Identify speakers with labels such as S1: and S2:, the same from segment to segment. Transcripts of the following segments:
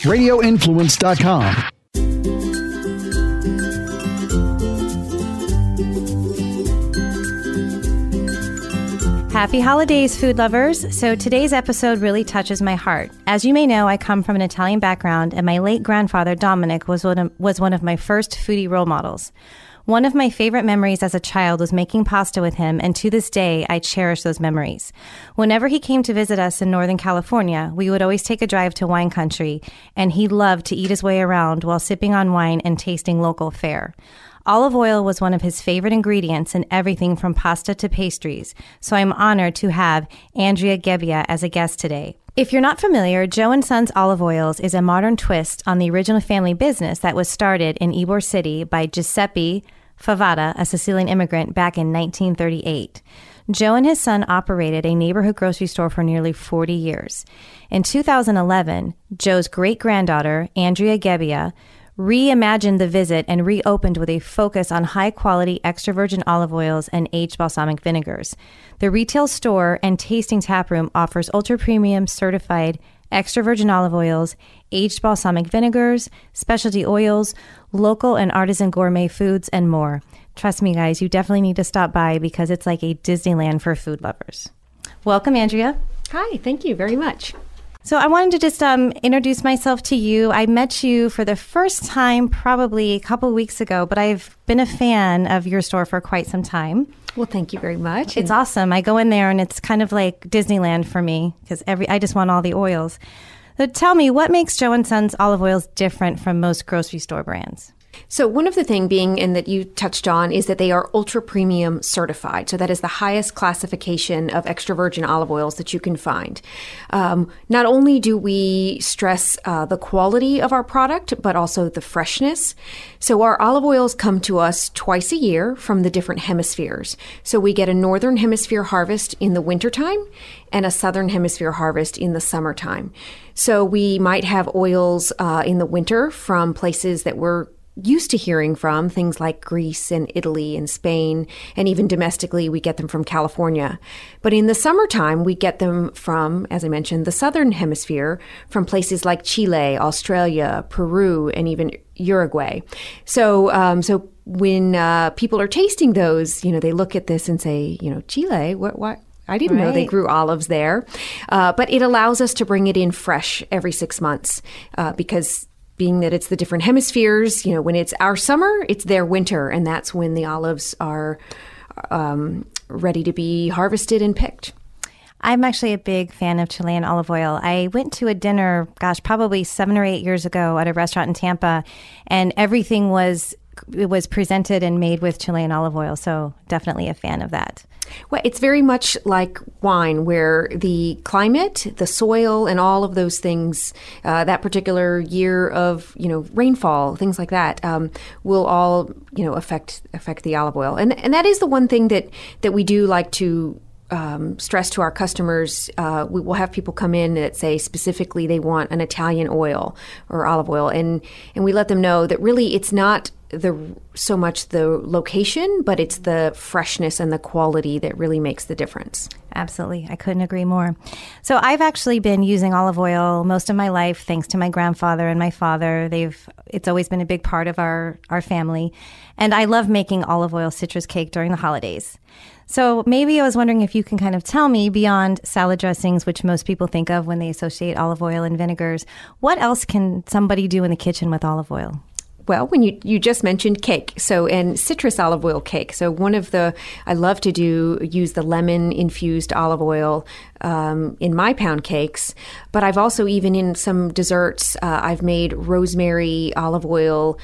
S1: radioinfluence.com.
S2: Happy holidays, food lovers. So today's episode really touches my heart. As you may know, I come from an Italian background, and my late grandfather, Dominic, was one of my first foodie role models. One of my favorite memories as a child was making pasta with him, and to this day, I cherish those memories. Whenever he came to visit us in Northern California, we would always take a drive to wine country, and he loved to eat his way around while sipping on wine and tasting local fare. Olive oil was one of his favorite ingredients in everything from pasta to pastries, so I'm honored to have Andrea Gebbia as a guest today. If you're not familiar, Joe & Sons Olive Oils is a modern twist on the original family business that was started in Ybor City by Giuseppe Favada, a Sicilian immigrant, back in 1938. Joe and his son operated a neighborhood grocery store for nearly 40 years. In 2011, Joe's great-granddaughter, Andrea Gebbia, reimagined the visit and reopened with a focus on high-quality extra virgin olive oils and aged balsamic vinegars. The retail store and tasting taproom offers ultra-premium certified extra virgin olive oils, aged balsamic vinegars, specialty oils, local and artisan gourmet foods, and more. Trust me, guys, you definitely need to stop by because it's like a Disneyland for food lovers. Welcome, Andrea.
S3: Hi, thank you very much.
S2: So I wanted to just introduce myself to you. I met you for the first time probably a couple of weeks ago, but I've been a fan of your store for quite some time.
S3: Well, thank you very much.
S2: It's awesome. I go in there and it's kind of like Disneyland for me because I just want all the oils. So tell me, what makes Joe & Sons olive oils different from most grocery store brands?
S3: So one of the things being, and that you touched on, is that they are ultra premium certified. So that is the highest classification of extra virgin olive oils that you can find. Not only do we stress the quality of our product, but also the freshness. So our olive oils come to us twice a year from the different hemispheres. So we get a northern hemisphere harvest in the wintertime and a southern hemisphere harvest in the summertime. So we might have oils in the winter from places that we're used to hearing from, things like Greece and Italy and Spain, and even domestically, we get them from California. But in the summertime, we get them from, as I mentioned, the southern hemisphere, from places like Chile, Australia, Peru, and even Uruguay. So when people are tasting those, they look at this and say, Chile, what? I didn't know they grew olives there. But it allows us to bring it in fresh every 6 months because being that it's the different hemispheres, when it's our summer, it's their winter, and that's when the olives are ready to be harvested and picked.
S2: I'm actually a big fan of Chilean olive oil. I went to a dinner, probably 7 or 8 years ago at a restaurant in Tampa, and everything was presented and made with Chilean olive oil, so definitely a fan of that.
S3: Well, it's very much like wine, where the climate, the soil, and all of those things, that particular year of rainfall, things like that, will all affect the olive oil. And that is the one thing that we do like to stress to our customers. We will have people come in that say specifically they want an Italian oil or olive oil, and we let them know that really it's not so much the location, but it's the freshness and the quality that really makes the difference.
S2: Absolutely. I couldn't agree more. So I've actually been using olive oil most of my life, thanks to my grandfather and my father. It's always been a big part of our family. And I love making olive oil citrus cake during the holidays. So maybe I was wondering if you can kind of tell me, beyond salad dressings, which most people think of when they associate olive oil and vinegars, what else can somebody do in the kitchen with olive oil?
S3: Well, when you just mentioned cake, and citrus olive oil cake. So I love to use the lemon infused olive oil in my pound cakes, but I've also, even in some desserts, I've made rosemary olive oil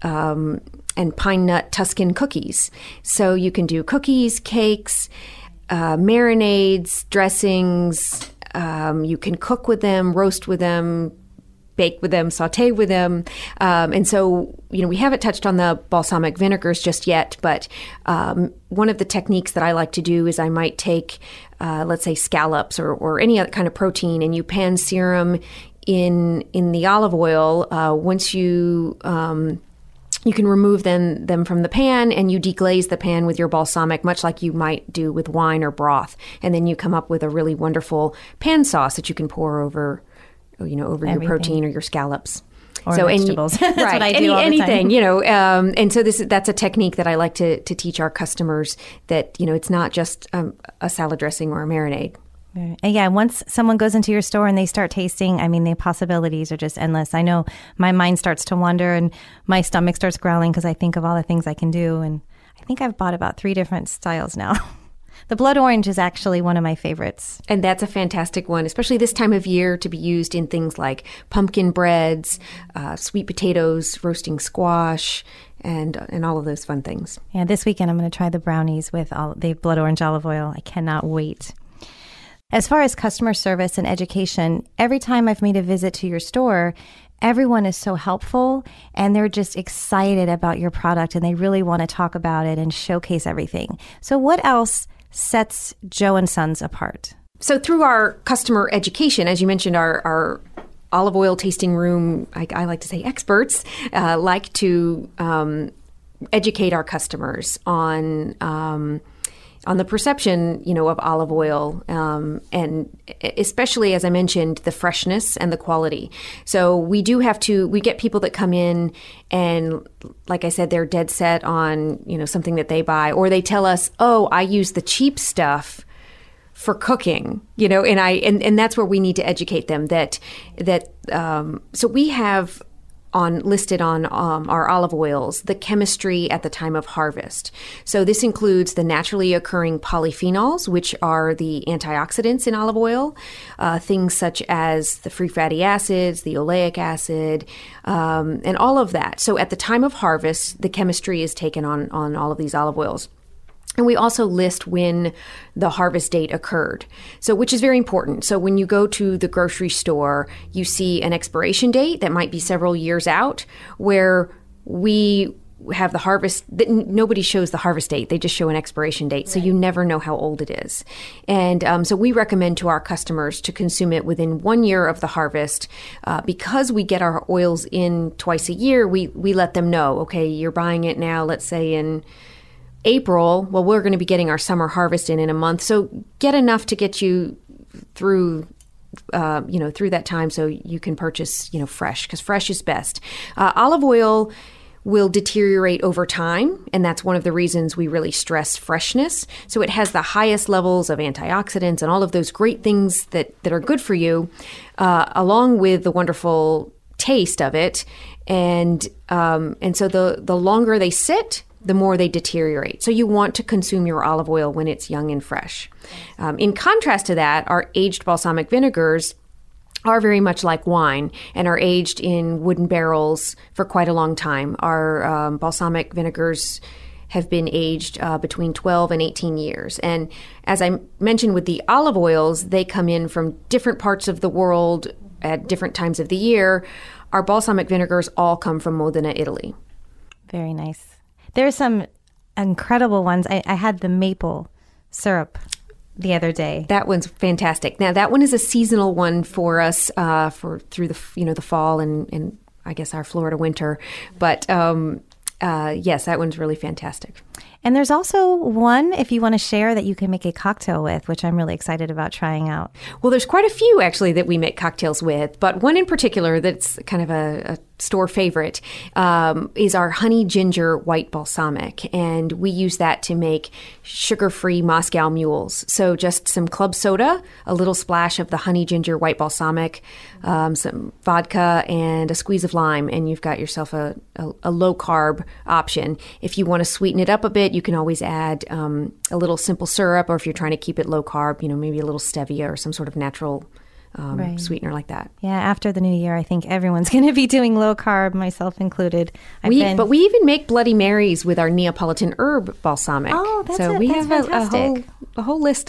S3: and pine nut Tuscan cookies. So you can do cookies, cakes, marinades, dressings. You can cook with them, roast with them, bake with them, saute with them. And so, we haven't touched on the balsamic vinegars just yet, but one of the techniques that I like to do is I might take, let's say, scallops or any other kind of protein, and you pan sear them in the olive oil. Once you can remove them from the pan, and you deglaze the pan with your balsamic, much like you might do with wine or broth. And then you come up with a really wonderful pan sauce that you can pour over over your protein or your scallops.
S2: Or vegetables. That's
S3: right.
S2: what I do all the
S3: anything,
S2: time.
S3: and so that's a technique that I like to teach our customers that, it's not just a salad dressing or a marinade.
S2: And yeah, once someone goes into your store and they start tasting, the possibilities are just endless. I know my mind starts to wander and my stomach starts growling because I think of all the things I can do. And I think I've bought about 3 different styles now. The blood orange is actually one of my favorites.
S3: And that's a fantastic one, especially this time of year, to be used in things like pumpkin breads, sweet potatoes, roasting squash, and all of those fun things.
S2: Yeah, this weekend I'm going to try the brownies with all the blood orange olive oil. I cannot wait. As far as customer service and education, every time I've made a visit to your store, everyone is so helpful and they're just excited about your product and they really want to talk about it and showcase everything. So what else sets Joe & Sons apart?
S3: So through our customer education, as you mentioned, our olive oil tasting room, I like to say experts, like to educate our customers on the perception, of olive oil, and especially, as I mentioned, the freshness and the quality. So we get people that come in and, like I said, they're dead set on, something that they buy, or they tell us, oh, I use the cheap stuff for cooking, and that's where we need to educate them so we have listed on our olive oils, the chemistry at the time of harvest. So this includes the naturally occurring polyphenols, which are the antioxidants in olive oil, things such as the free fatty acids, the oleic acid, and all of that. So at the time of harvest, the chemistry is taken on all of these olive oils. And we also list when the harvest date occurred, which is very important. So when you go to the grocery store, you see an expiration date that might be several years out, where we have the harvest. Nobody shows the harvest date; they just show an expiration date, so you never know how old it is. And so we recommend to our customers to consume it within 1 year of the harvest, because we get our oils in twice a year. We let them know, okay, you're buying it now. Let's say in April, well, we're going to be getting our summer harvest in a month. So get enough to get you through that time so you can purchase, fresh, because fresh is best. Olive oil will deteriorate over time, and that's one of the reasons we really stress freshness. So it has the highest levels of antioxidants and all of those great things that are good for you, along with the wonderful taste of it. And so the longer they sit, the more they deteriorate. So you want to consume your olive oil when it's young and fresh. In contrast to that, our aged balsamic vinegars are very much like wine and are aged in wooden barrels for quite a long time. Our balsamic vinegars have been aged between 12 and 18 years. And as I mentioned with the olive oils, they come in from different parts of the world at different times of the year. Our balsamic vinegars all come from Modena, Italy.
S2: Very nice. There's some incredible ones. I had the maple syrup the other day.
S3: That one's fantastic. Now that one is a seasonal one for us through the fall and I guess our Florida winter. But yes, that one's really fantastic.
S2: And there's also one, if you want to share, that you can make a cocktail with, which I'm really excited about trying out.
S3: Well, there's quite a few, actually, that we make cocktails with. But one in particular that's kind of a store favorite is our honey ginger white balsamic. And we use that to make sugar-free Moscow mules. So just some club soda, a little splash of the honey ginger white balsamic, some vodka, and a squeeze of lime. And you've got yourself a low-carb option. If you want to sweeten it up a bit, you can always add a little simple syrup, or if you're trying to keep it low carb, maybe a little stevia or some sort of natural sweetener like that.
S2: Yeah, after the new year, I think everyone's going to be doing low carb, myself included.
S3: But we even make Bloody Marys with our Neapolitan herb balsamic.
S2: Oh, that's
S3: so
S2: it.
S3: We
S2: that's
S3: have
S2: fantastic.
S3: a whole list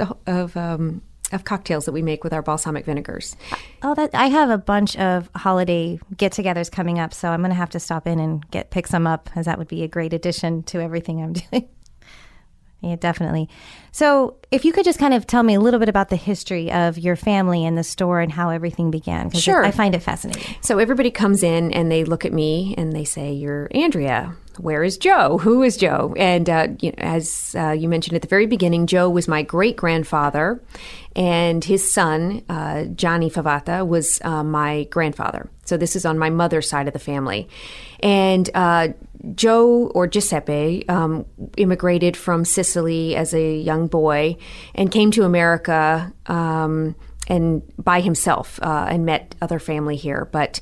S3: of cocktails that we make with our balsamic vinegars.
S2: I have a bunch of holiday get-togethers coming up, so I'm going to have to stop in and pick some up, as that would be a great addition to everything I'm doing. Yeah, definitely. So if you could just kind of tell me a little bit about the history of your family and the store and how everything began. Because
S3: Sure.
S2: I find it fascinating.
S3: So everybody comes in and they look at me and they say, "You're Andrea. Where is Joe? Who is Joe?" And as you mentioned at the very beginning, Joe was my great-grandfather, and his son, Johnny Favata, was my grandfather. So this is on my mother's side of the family. And Joe, or Giuseppe, immigrated from Sicily as a young boy and came to America and by himself and met other family here. But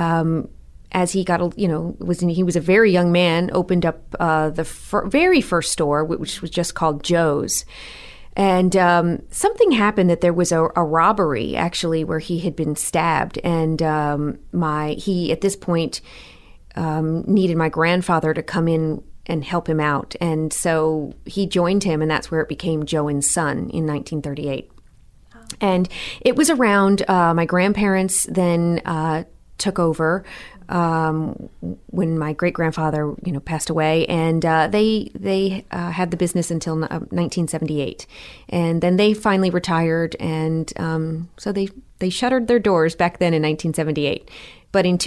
S3: as he got, he was a very young man, opened up the very first store, which was just called Joe's. And something happened that there was a robbery, actually, where he had been stabbed. And he, at this point, needed my grandfather to come in and help him out. And so he joined him, and that's where it became Joe and Son in 1938. And it was around my grandparents then took over when my great-grandfather, passed away, and they had the business until 1978, and then they finally retired, and so they shuttered their doors back then in 1978. But in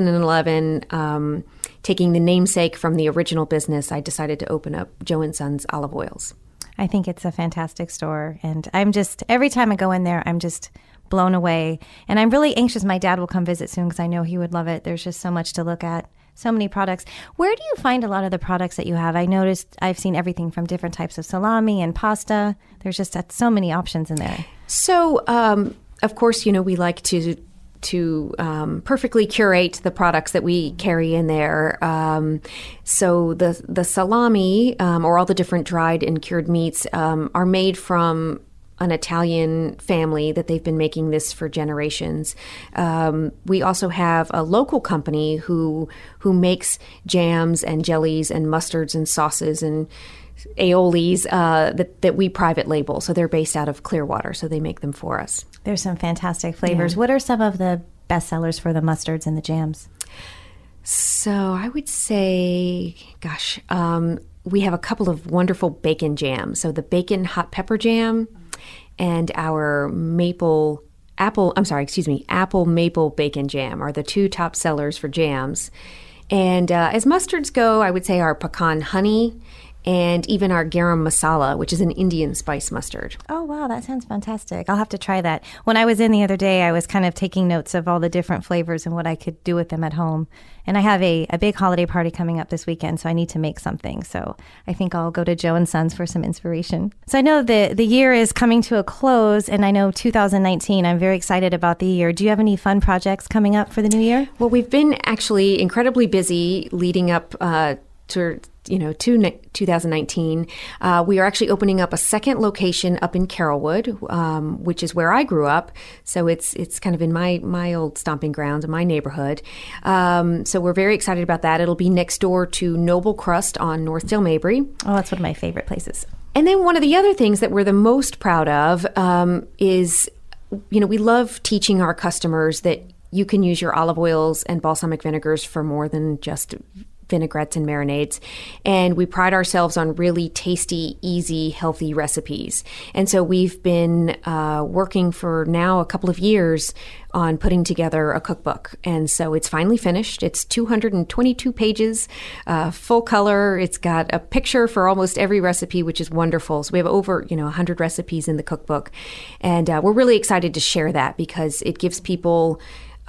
S3: 2011, taking the namesake from the original business, I decided to open up Joe and Son's Olive Oils.
S2: I think it's a fantastic store, and every time I go in there, I'm just blown away. And I'm really anxious my dad will come visit soon because I know he would love it. There's just so much to look at, so many products. Where do you find a lot of the products that you have? I noticed I've seen everything from different types of salami and pasta. There's just so many options in there.
S3: So, of course, we like to perfectly curate the products that we carry in there. So the salami or all the different dried and cured meats are made from an Italian family that they've been making this for generations. We also have a local company who makes jams and jellies and mustards and sauces and aiolis that we private label. So they're based out of Clearwater, so they make them for us. There's
S2: some fantastic flavors. Yeah. What are some of the best sellers for the mustards and the jams?
S3: So I would say, we have a couple of wonderful bacon jams. So the bacon hot pepper jam and our apple maple bacon jam are the two top sellers for jams. And as mustards go, I would say our pecan honey and even our garam masala, which is an Indian spice mustard.
S2: Oh, wow, that sounds fantastic. I'll have to try that. When I was in the other day, I was kind of taking notes of all the different flavors and what I could do with them at home. And I have a big holiday party coming up this weekend, so I need to make something. So I think I'll go to Joe and Sons for some inspiration. So I know the year is coming to a close, and I know 2019, I'm very excited about the year. Do you have any fun projects coming up for the new year?
S3: Well, we've been actually incredibly busy leading up to 2019. We are actually opening up a second location up in Carrollwood, which is where I grew up. So it's kind of in my old stomping grounds in my neighborhood. So we're very excited about that. It'll be next door to Noble Crust on Northdale Mabry.
S2: Oh, that's one of my favorite places.
S3: And then one of the other things that we're the most proud of is, we love teaching our customers that you can use your olive oils and balsamic vinegars for more than just vinaigrettes and marinades. And we pride ourselves on really tasty, easy, healthy recipes. And so we've been working for now a couple of years on putting together a cookbook. And so it's finally finished. It's 222 pages, full color. It's got a picture for almost every recipe, which is wonderful. So we have over 100 recipes in the cookbook. And we're really excited to share that because it gives people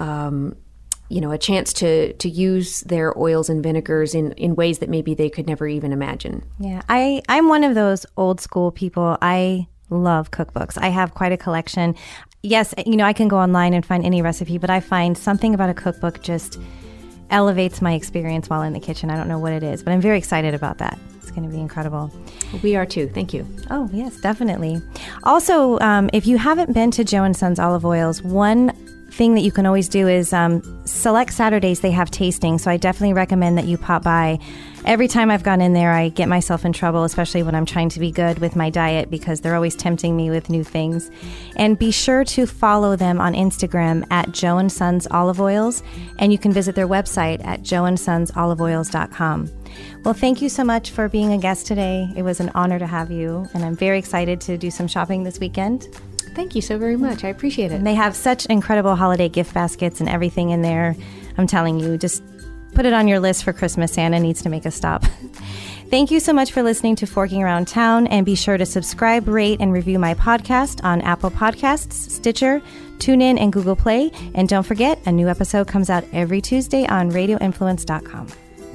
S3: a chance to use their oils and vinegars in ways that maybe they could never even imagine.
S2: Yeah, I'm one of those old school people. I love cookbooks. I have quite a collection. Yes, I can go online and find any recipe, but I find something about a cookbook just elevates my experience while in the kitchen. I don't know what it is, but I'm very excited about that. It's going to be incredible.
S3: We are too. Thank you.
S2: Oh, yes, definitely. Also, if you haven't been to Joe and Sons Olive Oils, one thing that you can always do is select Saturdays they have tasting, so I definitely recommend that you pop by. Every time I've gone in there, I get myself in trouble, especially when I'm trying to be good with my diet, because they're always tempting me with new things. And be sure to follow them on Instagram at Joe and Sons Olive Oils, and you can visit their website at joeandsonsoliveoils.com. Well, thank you so much for being a guest today. It was an honor to have you, and I'm very excited to do some shopping this weekend.
S3: Thank you so very much. I appreciate it.
S2: And they have such incredible holiday gift baskets and everything in there. I'm telling you, just put it on your list for Christmas. Santa needs to make a stop. Thank you so much for listening to Forking Around Town, and be sure to subscribe, rate, and review my podcast on Apple Podcasts, Stitcher, TuneIn, and Google Play. And don't forget, a new episode comes out every Tuesday on radioinfluence.com.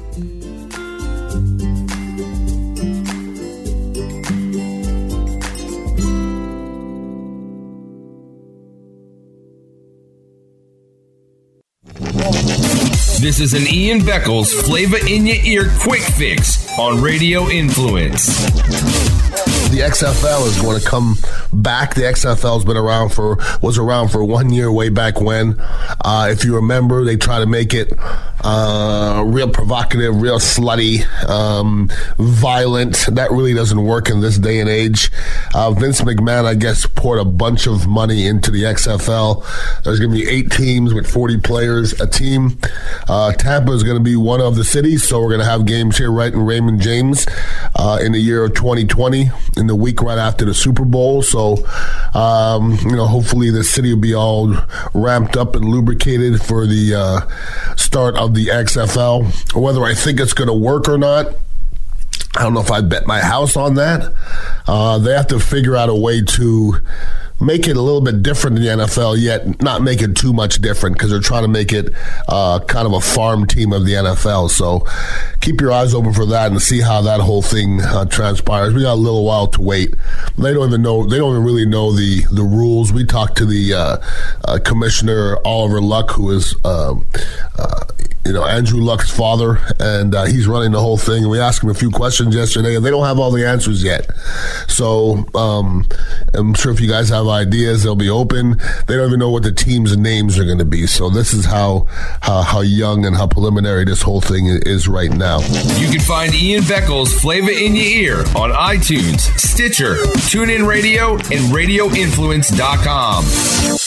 S1: This is an Ian Beckles Flavor in Your Ear Quick Fix on Radio Influence.
S4: The XFL is going to come back. The XFL was around for 1 year way back when. If you remember, they try to make it real provocative, real slutty, violent. That really doesn't work in this day and age. Vince McMahon, I guess, poured a bunch of money into the XFL. There's going to be 8 teams with 40 players a team. Tampa is going to be one of the cities, so we're going to have games here right in Raymond James in the year of 2020, in the week right after the Super Bowl. So, hopefully the city will be all ramped up and lubricated for the start of the XFL. Whether I think it's going to work or not, I don't know if I bet my house on that. They have to figure out a way to make it a little bit different than the NFL, yet not make it too much different, because they're trying to make it kind of a farm team of the NFL. So keep your eyes open for that and see how that whole thing transpires. We got a little while to wait. They don't even really know the rules. We talked to the commissioner, Oliver Luck, who is Andrew Luck's father, and he's running the whole thing. And we asked him a few questions yesterday, and they don't have all the answers yet. So I'm sure if you guys have ideas, they'll be open. They don't even know what the teams' names are going to be. So this is how young and how preliminary this whole thing is right now.
S1: You can find Ian Beckles Flavor in Your Ear on iTunes, Stitcher, TuneIn Radio, and RadioInfluence.com.